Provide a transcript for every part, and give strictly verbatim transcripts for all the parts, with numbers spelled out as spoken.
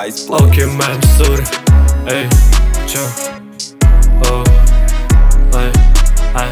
Ice Play. Окей, мэм, сори. Эй, чё? О, ай, ай.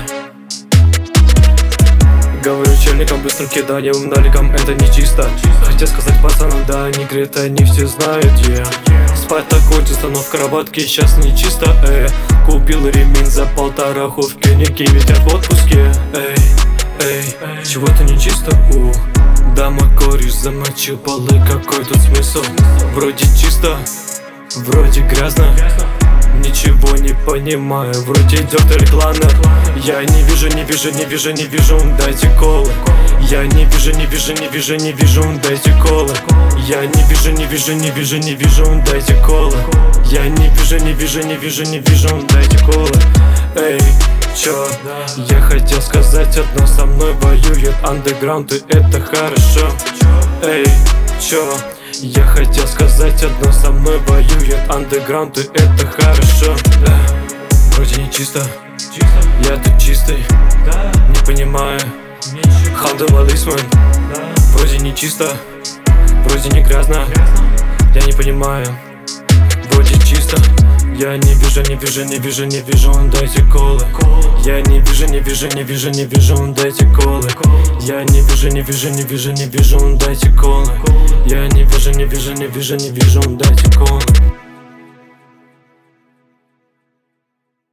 Говорю чельникам, быстрым киданием, наликом, это не чисто. Хотел сказать пацанам, да, они греют, они все знают, yeah. Спать такой чисто, но в кроватке сейчас не чисто, эй. Купил ремень за полтораху в клинике, ведь я в отпуске, эй, эй. Чего-то не чисто, у. Да, мой кореш замочил полы, какой тут смысл? Вроде чисто, вроде грязно. Ничего не понимаю, вроде идет реклама. Я не вижу, не вижу, не вижу, не вижу, дайте колы. Я не вижу, не вижу, не вижу, не вижу, дайте колы. Я не вижу, не вижу, не вижу, не вижу, дайте колы. Я не вижу, не вижу, не вижу, не вижу, дайте колы. Эй, чё? Я хотел сказать одно, со мной воюет андеграунд, и это хорошо. Эй, чё? Я хотел сказать одно, со мной воюет андеграунд, и это хорошо. Вроде не чисто, я тут чистый, не понимаю, хандалалисмен. Вроде не чисто, вроде не грязно, я не понимаю. Вроде чисто, я не вижу, не вижу, не вижу, не вижу, дайте колы. Я не вижу, не вижу, не вижу, не вижу, дайте колы. Я не вижу, не вижу, не вижу, не вижу, дайте колы. Я не вижу, не вижу, не вижу, не вижу, дайте колы.